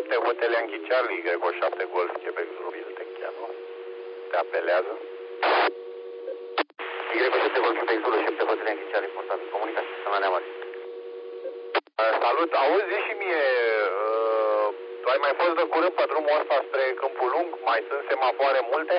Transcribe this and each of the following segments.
7 Hotel Yankee Charlie, Greco 7 Golf, Quebec Zulu, te cheamă. Te apelează. Greco 7 Golf, Quebec Zulu, 7 Hotel Yankee Charlie, portabil. Comunicați, sunt la Neamari. Salut, auzi, zi și mie, tu ai mai fost de curând pe drumul ăsta spre Câmpul Lung? Mai sunt semafoare multe?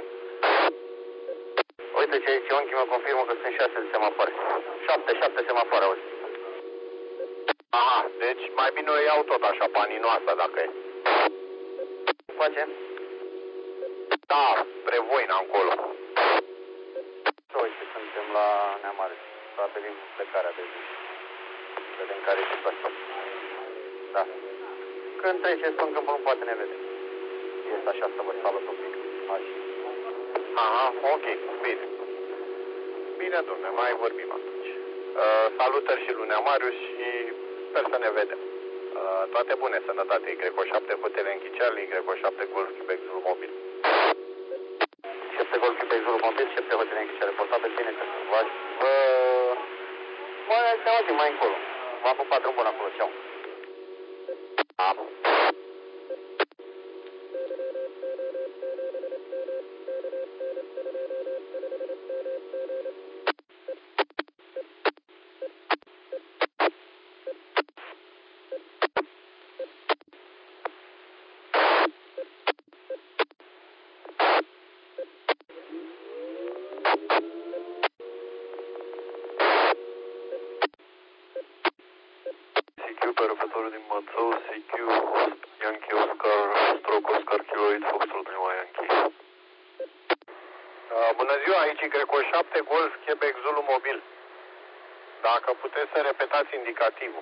Uite ce aici, Ionchi mă confirmă că sunt 6 de semafoare. 7 semafoare, auzi. Aha, deci mai bine o iau tot așa, paninoasa, dacă e. Ce face? Da, spre Voina, încolo. Uite, suntem la Neamare. Stabilim plecarea de zi. Vedem care e situația. Da. Când trece, spun că nu poate ne vede. Este așa să vă salut un pic. Așa. Aha, ok, bine. Bine, domne, mai vorbim atunci. Salutări și lui Neamarius și sper să ne vedem. Toate bune, sănătate, Greco 7 Hotel Yankee Charlie, Greco 7 Golf Quebec Zulu mobil. 7 Golf Quebec Zulu mobil, 7 Hotel Yankee Charlie portabil, bine că sunt vași. Se auzim mai încolo. V-am pupat drum bun acolo, ceau. CQ pe repetatorul din Bățău, CQ Yankee Oscar, stroke Oscar Kilo 8 Foxtrot Lima Yankee. Bună ziua, aici Greco 7 Golf Quebec Zulu mobil. Dacă puteți să repetați indicativul.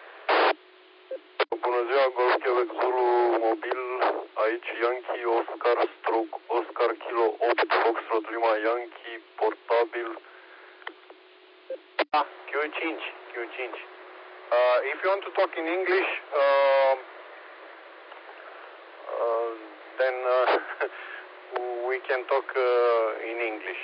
Bună ziua, Golf Quebec Zulu mobil, aici Yankee Oscar, stroke Oscar Kilo 8 Foxtrot Lima Yankee, portabil. Q5, Q5. If you want to talk in English, then we can talk in English.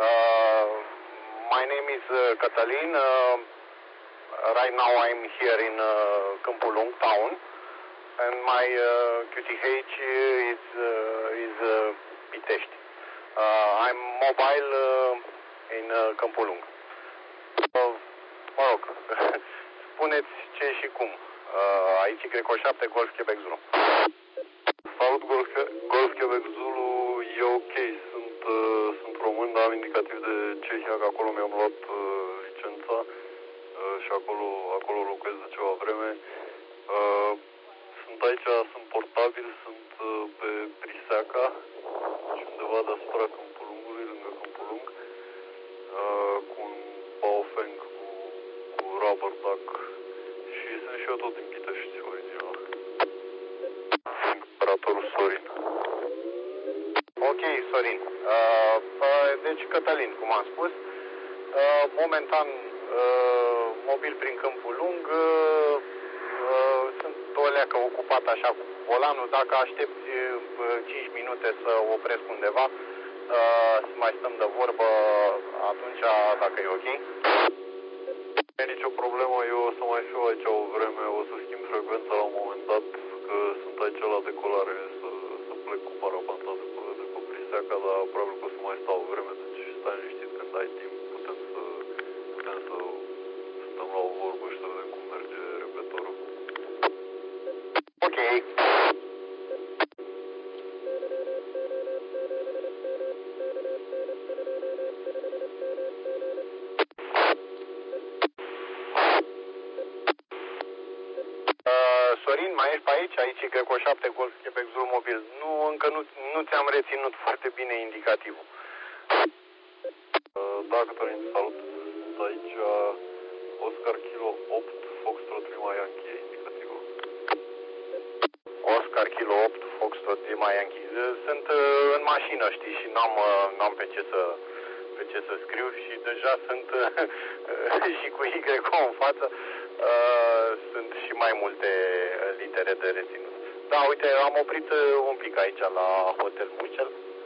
My name is Catalin. Right now I'm here in Câmpul Lung town, and my QTH is Pitești. I'm mobile in Câmpul Lung. Mă rog, spuneți ce și cum. Aici Greco 7 Golf Quebec Zulu. Salut, Golf Quebec Zulu, e ok, sunt român, dar am indicativ de Cehia, că acolo mi-am luat licența și acolo locuiesc de ceva vreme. Sunt aici, sunt portabil, sunt pe Priseaca și undeva deasupra Câmpul Lungului, lângă Câmpul Lung, cu un Baofeng cu rubber duck și sunt și eu tot din Pitești original. Operatorul Sorin. Ok, Sorin. Deci, Cătălin, cum am spus, momentan mobil prin Câmpul Lung, sunt o leacă ocupat așa cu volanul. Dacă aștepți 5 minute să opresc undeva, să mai stăm de vorbă, atunci, dacă e ok. Nu e nicio problemă, eu o să mai fiu aici o vreme, o să schimb frecvența la un moment dat, că sunt aici la decolare, să plec cu parapanța de pe Priseaca, dar probabil că o să mai stau o vreme, deci stai liniștit, când ai timp, putem să stăm la o vorbă și să vedem cum merge repetorul. Ok. Sorin, mai ești pe aici? Aici e Greco 7 Golf Quebec Zulu mobil. Nu, încă nu ți-am reținut foarte bine indicativul. Da, Cătălin, salut. Sunt aici Oscar Kilo 8 Foxtrot Lima Yankee, indicativul. Oscar Kilo 8 Foxtrot Lima Yankee. Sunt în mașină, știi, și n-am pe ce să scriu și deja sunt și cu Y în față. Sunt și mai multe litere de reținut. Da, uite, am oprit un pic aici la Hotel Mucel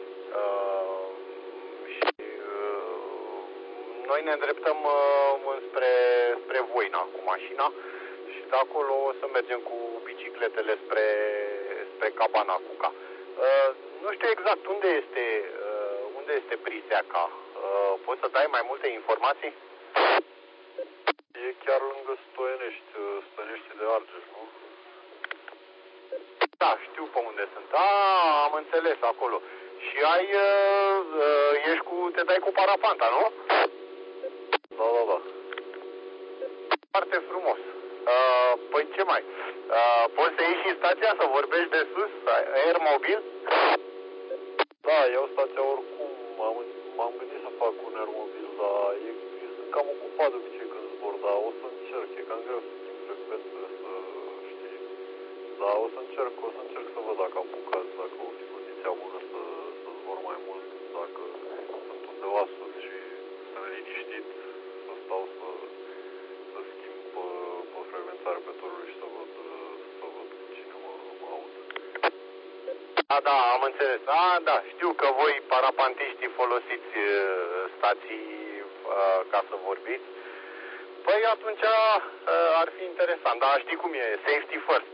și noi ne îndreptăm spre Voina cu mașina și de acolo o să mergem cu bicicletele pe Cabana Cuca. Nu știu exact unde este Priseaca. Poți să dai mai multe informații? E chiar lângă Stoienești, Stoienești de Argeș, nu? Da, știu pe unde sunt. Am înțeles acolo. Și te dai cu parapanta, nu? Da. Foarte frumos. Păi ce mai? Poți să ieși în stația să vorbești de sus? Aer mobil? Da, iau stația oricum. M-am gândit să fac un aer mobil, dar sunt cam ocupat de obicei când zbor, dar o să încerc. E cam greu să schimb frecvențele, să știi. Dar o să încerc să văd dacă apucați, dacă o fi condiția bună să zbor mai mult, dacă sunt undeva sus și sunt liniștit, să stau să schimb pe frecvența repetului și să văd cine mă aude. Da, am înțeles. Da, știu că voi, parapantiștii, folosiți stații ca să vorbiți. Păi atunci ar fi interesant, dar știi cum e, safety first.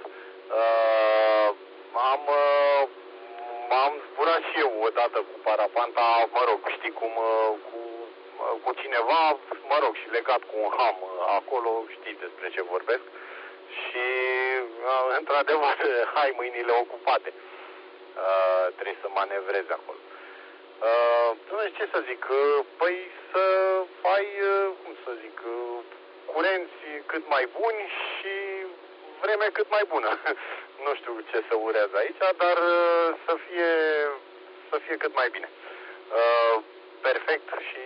M-am zburat și eu odată cu parapanta, mă rog, știi cum, cu cineva, mă rog, și legat cu un ham acolo, știi despre ce vorbesc. Și într-adevăr ai mâinile ocupate. Trebuie să manevrezi acolo. Nu știu ce să zic, păi să ai, cum să zic, curenți cât mai buni și vreme cât mai bună. Nu știu ce să urează aici, dar să fie cât mai bine. Perfect și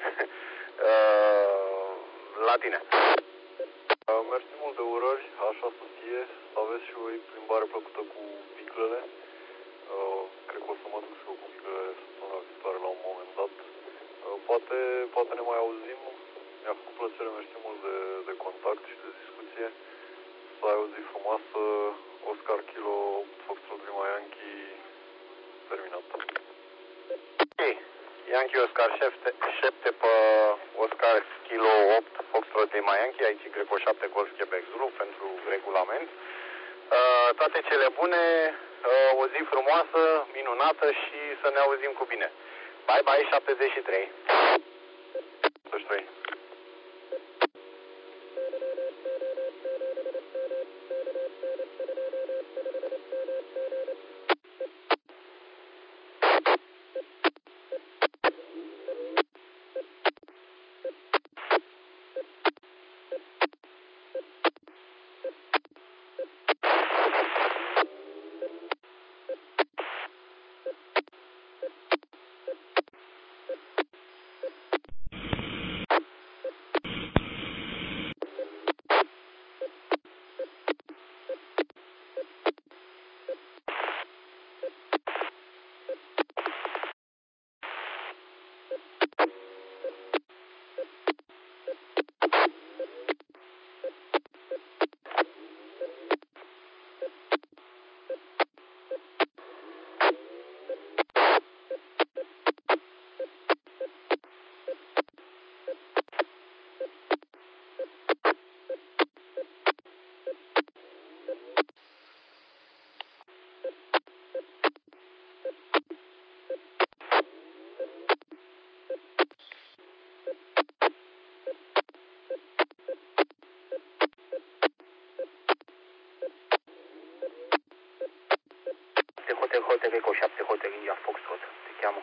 la tine. Mersi mult de urări, așa să fie, să aveți și voi plimbare plăcută cu piclele. Cred că o să mă duc și eu cu piclele săptămâna viitoare la un moment dat. Poate ne mai auzim. Mi-a făcut plăcere, mersi mult de contact și de discuție. Să ai o zi frumoasă. Oscar Kilo, Foxtrot Lima Yankee, terminat. Ok, Yankee Oscar 7 pe Oscar Kilo 8, Foxtrot Lima Yankee, aici Greco 7 Golf Quebec Zulu pentru regulament. Toate cele bune, o zi frumoasă, minunată și să ne auzim cu bine. Bye bye 73. 73. Hotel Eco 7, Hotel India Foxtrot, te cheamă.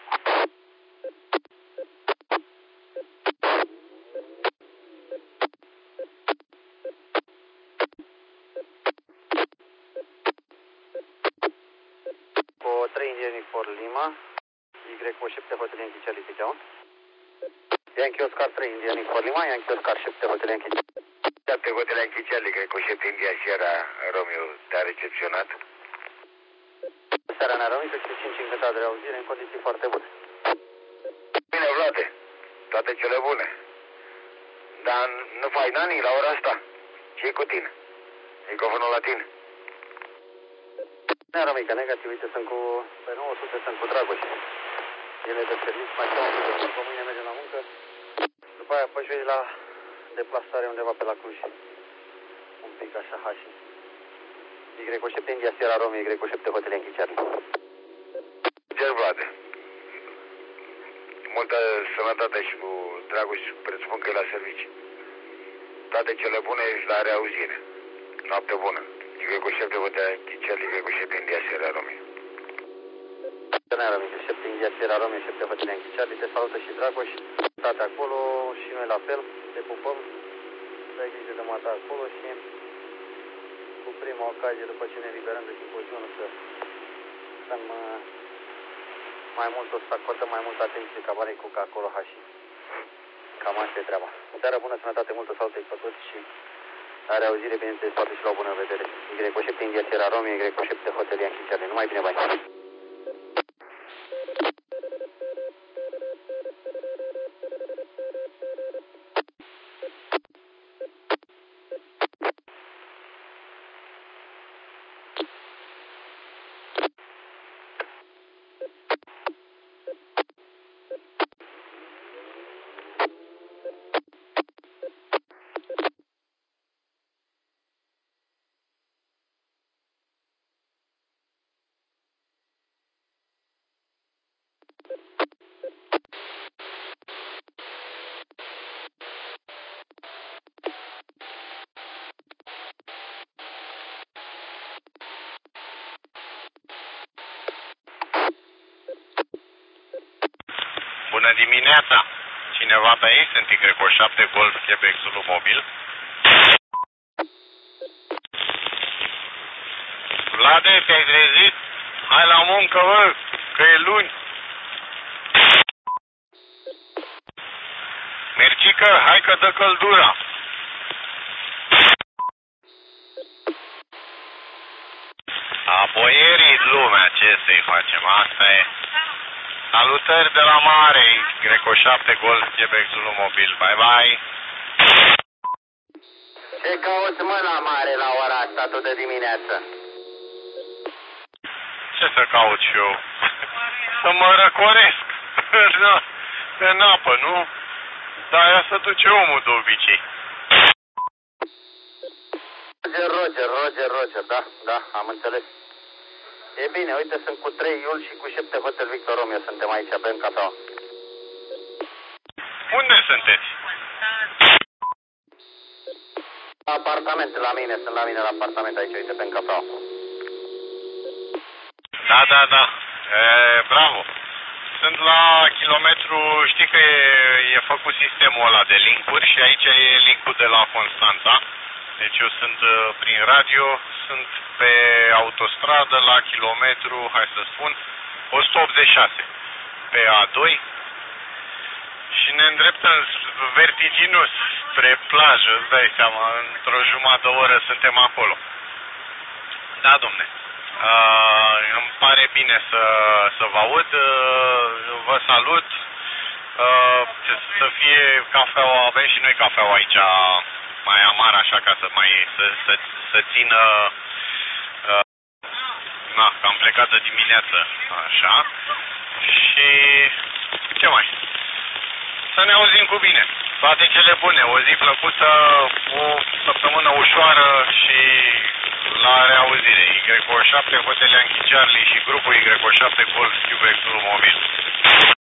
Cu 3 Indieni for Lima, Y 7 Hotel Yankee Charlie, te cheamă. Yankee Oscar 3 Indieni for Lima, Yankee Oscar 7 Hotel Yankee 7 Hotel Yankee Charlie, Greco 7 India Sierra Romeo, te-a recepționat? Seara ne-a rămâs 5 inventat de reauzire în condiții foarte bune. Bine, Vlade, toate cele bune. Dar nu faci nani la ora asta? Ce-i cu tine? Microfonul la tine? Ne-a rămâs negativ, uite, sunt cu, pe 900 sunt cu Dragoș. Ele de serviciu, mai stau un pic de timp, mâine mergem la muncă. După aia apoi vei la deplasare undeva pe la Cluj. Un pic așa, hași. Y7 India Sierra Romeo, Y7 Hotel Yankee Charlie. Ger Vlade. Multă sănătate și cu dragoste, presupun că e la serviciu. Toate cele bune și la reauzire. Noapte bună. Y7 Hotel Yankee Charlie, Y7 India Sierra Romeo. Y7 India Sierra Romeo, Y7 Hotel Yankee Charlie, te salută și Dragoș. State acolo și noi la fel, te pupăm. Să ai grijă de mata acolo și cu prima ocazie, după ce ne liberăm de simpozionul, să stăm mai mult, o să acordăm mai multă atenție cabarei cu acolo hași. Cam asta e treaba. O seară bună, sănătate, multă salutări pe toți și la reauzire, bineînțeles, poate și la o bună vedere. Y7 India Sierra Romeo, Y7 Hotel Yankee Charlie. Numai bine, bye! Bună dimineața! Cineva pe aici? Sunt Y7 Golf Quebec Zulu Mobil. Vlade, te-ai trezit? Hai la muncă, bă, că e luni. Mercică, hai că dă căldura. A boierii lumea, ce să-i facem? Asta e. Salutări de la mare, Y7 Golf Quebec Zulu Mobil. Bye, bye. Ce cauți, mă, la mare la ora asta tu de dimineață? Ce să caut și eu? Să mă răcoresc în apă, nu? Dar aia se duce omul de obicei. Roger, da, am înțeles. E bine, uite, sunt cu 3 Iul și cu 7 Hotel Victor Romeo, suntem aici, bem cafea. Unde sunteți? Apartament, la mine, sunt la mine la apartament aici, uite, bem cafea. Da. Bravo. Sunt la kilometru, știi că e făcut sistemul ăla de linkuri și aici e linkul de la Constanța. Deci eu sunt prin radio, sunt pe autostradă la kilometru, hai să spun, 186 pe A2 și ne îndreptăm vertiginos spre plajă, îți dai seama, într-o jumătate de oră suntem acolo. Da, domne. Îmi pare bine să vă aud, vă salut, să fie cafeaua, avem și noi cafeaua aici mai amar așa ca să țină, că am plecat de dimineață, așa, și ce mai? Să ne auzim cu bine, toate cele bune, o zi plăcută, o săptămână ușoară și la reauzire. Y7 Hotel Yankee Charlie și grupul Y7 Golf Quebec Zulu Mobil.